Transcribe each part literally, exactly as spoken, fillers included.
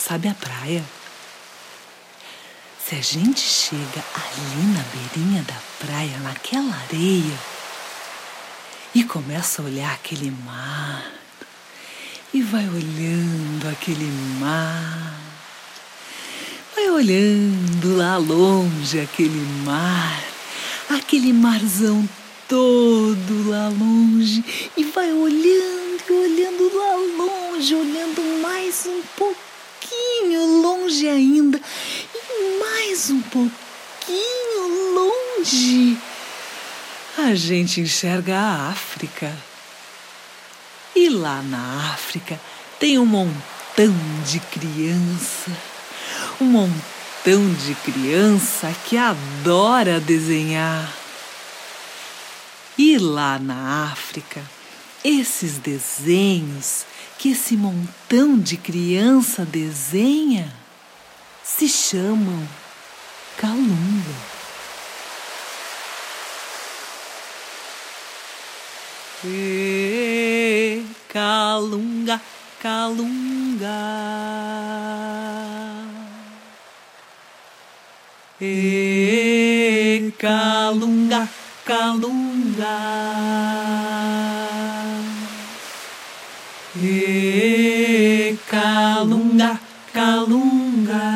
sabe a praia? Se a gente chega ali na beirinha da praia, naquela areia, e começa a olhar aquele mar, e vai olhando aquele mar, vai olhando lá longe aquele mar, aquele marzão todo lá longe, e vai olhando e olhando lá longe, olhando mais um pouquinho longe ainda, e mais um pouquinho longe, a gente enxerga a África. E lá na África tem um montão de criança, um montão de criança que adora desenhar. E lá na África, esses desenhos que esse montão de criança desenha se chamam calunga. E calunga, calunga. E calunga, calunga. E calunga, calunga.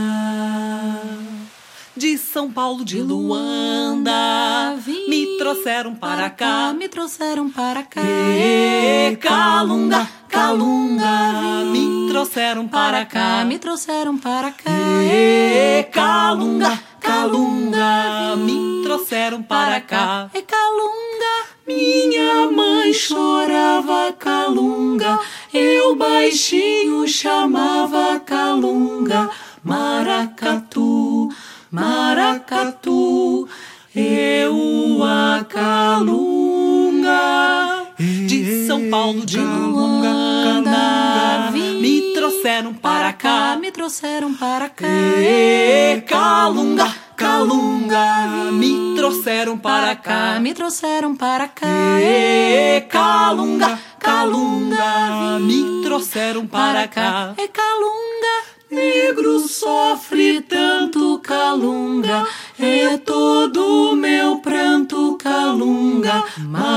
De São Paulo, de Luanda, vim, me trouxeram para cá, me trouxeram para cá. E calunga, calunga, me trouxeram para cá, me trouxeram para cá. E calunga, calunga, me trouxeram para cá. E calunga, minha mãe chorava calunga, eu baixinho chamava calunga. Maracatu, maracatu, eu a calunga. De São Paulo, de Luanda, me trouxeram para cá, me trouxeram para cá. E calunga, calunga, me trouxeram para cá, me trouxeram para cá. E calunga, calunga, me trouxeram para cá. E calunga, negro sofre tanto calunga, é todo meu pranto calunga.